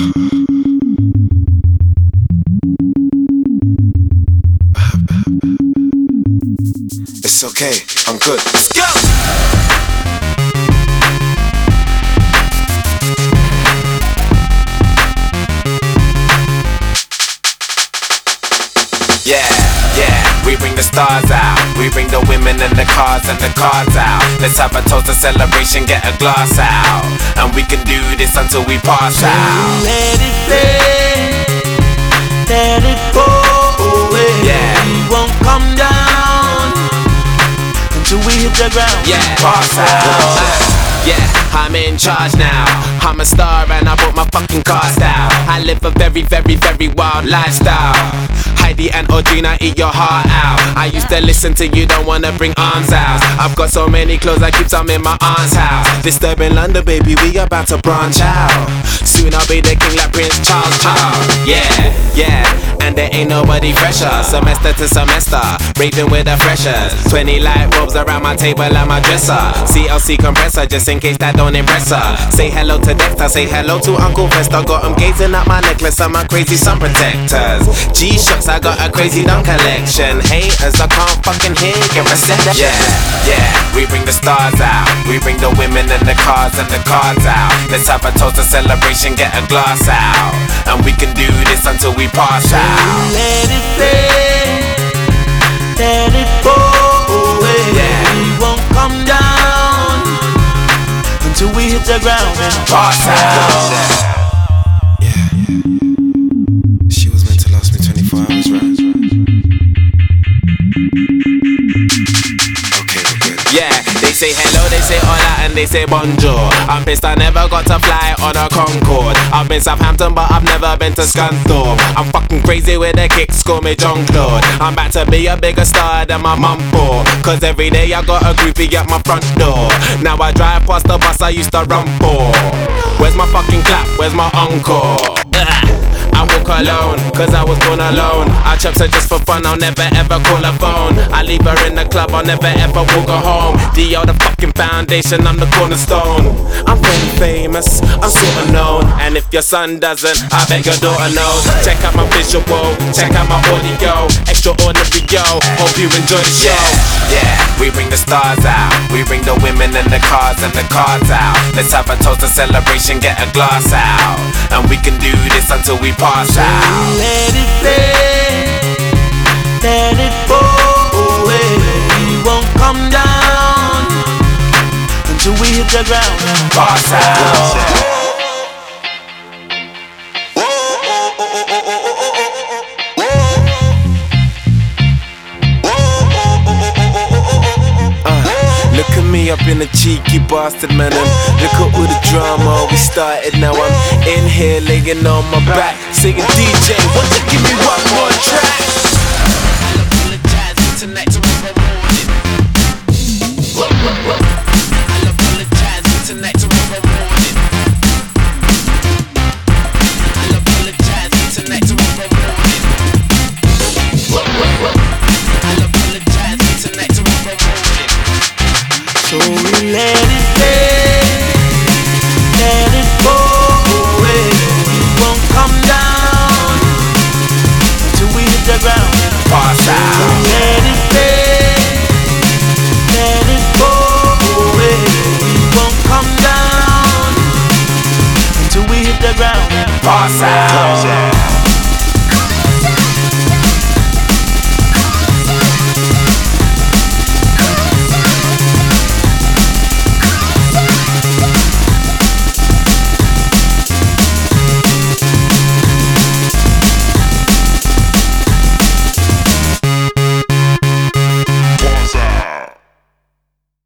It's okay, I'm good. Let's go! Yeah, we bring the stars out. We bring the women and the cars and the cards out. Let's have a toast, a celebration, get a glass out. And we can do this until we pass out. Let it play, let it go away. Yeah, we won't come down until we hit the ground. yeah, pass out. Yeah, I'm in charge now. I'm a star and I brought my fucking cars out. I live a very, very, very wild lifestyle. Heidi and Audrina, eat your heart out. I used to listen to you, don't wanna bring arms out. I've got so many clothes, I keep some in my aunt's house. Disturbing London, baby, we about to branch out. Soon I'll be the king like Prince Charles. Yeah, and there ain't nobody fresher. Semester to semester, raving with the freshers. 20 light bulbs around my table and my dresser. CLC compressor, just in case that don't impress her. Say hello to Dexter, say hello to Uncle Fester. Got him gazing at my necklace and my crazy sun protectors. G-Shocks, I got a crazy dumb collection. Haters, I can't fucking hear your reception. Yeah, we bring the stars out. We bring the women and the cars and the cards out. Let's have a toast, a celebration, get a glass out. And we can do this until we pass out. Let it play, let it go away. Yeah, we won't come down until we hit the ground and pass out. Yeah. She was meant to last me 24 hours, right? Okay, we're good. Yeah, they say hello, they say hola, and they say bonjour. I'm pissed I never got to fly on a Concorde. I've been Southampton, but I've never been to Scunthorpe. I'm fucking crazy with the kicks, call me John Claude. I'm about to be a bigger star than my mum for. Cause every day I got a groupie at my front door. Now I drive past the bus I used to run for. Where's my fucking clap, where's my encore? I walk alone, cause I was born alone. I chops her just for fun, I'll never ever call her phone. I leave her in the club, I'll never ever walk her home. D.O. the fucking foundation, I'm the cornerstone. I'm pretty famous, I'm sorta known. And if your son doesn't, I bet your daughter knows. Check out my visual, check out my audio. Extraordinary, yo, hope you enjoy the show. Yeah, we bring the stars out. We bring the women and the cars and the cards out. Let's have a toast, a celebration, get a glass out. And we can do this until we pass out. let it play, let it go away. We won't come down until we hit the ground and Pass out. Look at me, I've been a cheeky bastard, man. And look at all the drama we started. Now I'm in here laying on my back, singing DJ, won't you give me one more track? I'll apologize tonight, tomorrow morning. I'll apologize tonight, tomorrow morning. I'll apologize tonight, tomorrow morning. I'll apologize tonight, tomorrow morning. so we let it play, let it go away. We won't come down until we hit the ground and Pass out. let it play, let it go away. We won't come down until we hit the ground and Pass out.